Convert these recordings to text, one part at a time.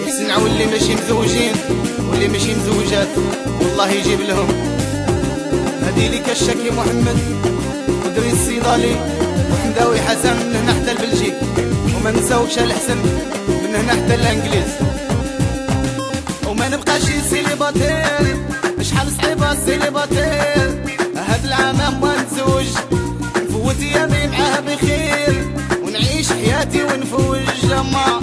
يسنعوا اللي ماشي مزوجين واللي ماشي مزوجات والله يجيب لهم. هادي ليك الشكي محمد ودري الصيدالي وحمداوي حسن من هنا حتى البلجيك، وما نساوش الحسن من هنا حتى الانجليز. وما نبقاش سيليباتير، شحال صعيبه السيليباتير. هاد العام ما نتزوج، نفوت يامي معاه بخير ونعيش حياتي ونفوج جما.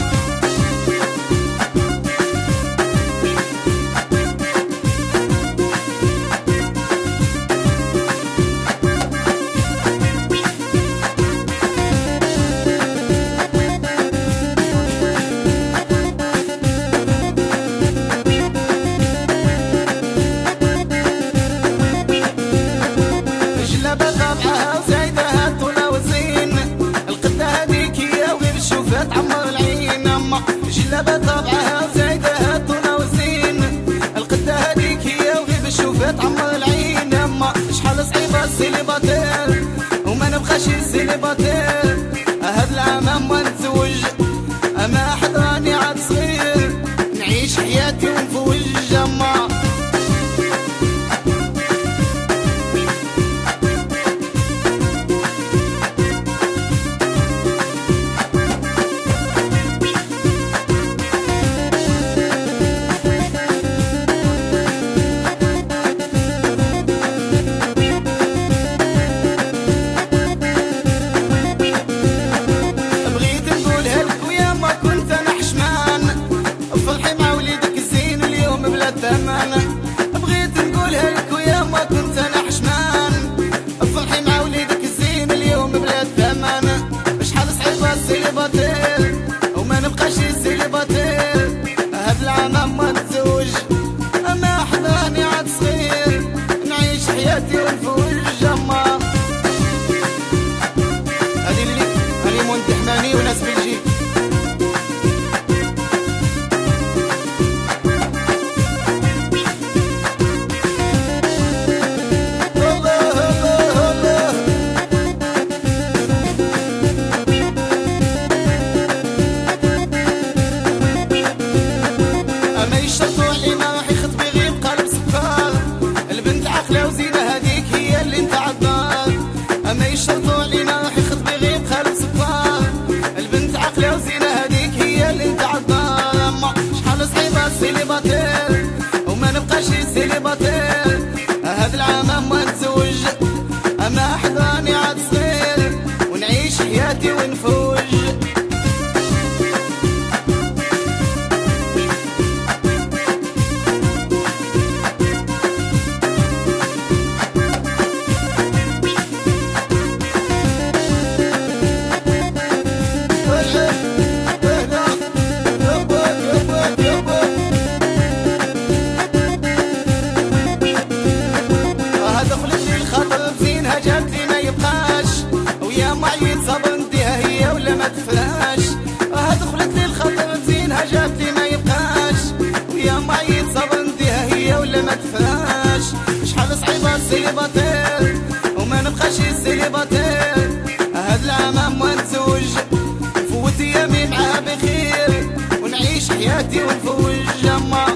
جلابة طبعها زايدة طولة وزين، القدة هذيك هي وغيب الشوفات عمر العين. اما شحال صعيبة السيليباتير وما نبقاش السيليباتير. هاد العام ما نتزوج اما حضاني عاد صغير، نعيش حياتي ونفوج جما. بغيت نقولها لك ويا ما كنت انا حشمان، افرحي مع وليدك الزين اليوم بلا ثمن. شحال صعيبه السيليباتير وما نبقاش السيليباتير. هاد العام ما نتزوج اما حضاني عاد صغير، نعيش حياتي ونفوج جما. هادي ليك هاني مونت حماني وناس بلجيك. يشرطوا علينا راح يخطب يغيب خالد صفار، البنت عقله وزينه هذيك هي اللي انت عالدار. اما شحال صعيبه السيليباتير وما نبقاش السيليباتير. هاد العام ما نتزوج اما حضاني عاد صغير، ونعيش حياتي ونفوج. شحال صعيبة السيليباتير وما نبقاش السيليباتير. هاد العام ما نتزوج، نفوت يامي معاه بخير ونعيش حياتي ونفوج جما.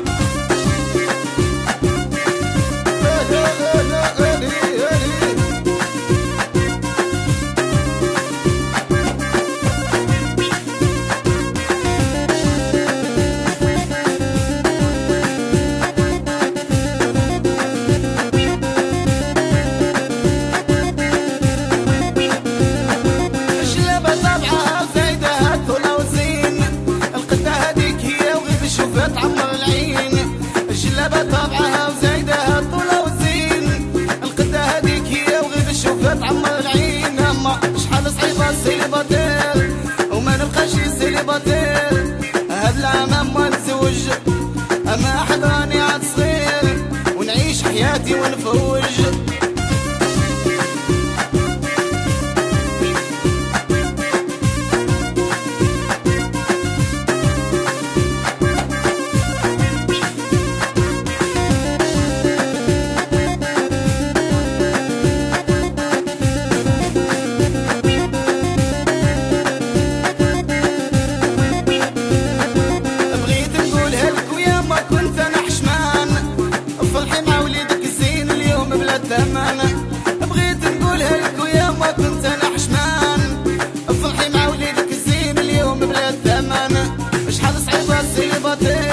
تعمر العين الجلابة طابعها وزايدها طولة وزين، القدة هذيك هي وغيب الشوفة تعمر العين. اما شحال صعيبة السيليباتير وما نبقاش السيليباتير. هاد العام ما نتزوج اما حضاني عاد صغير، ونعيش حياتي ونفوج. بلا الثمن شحال صعيبة السيباتي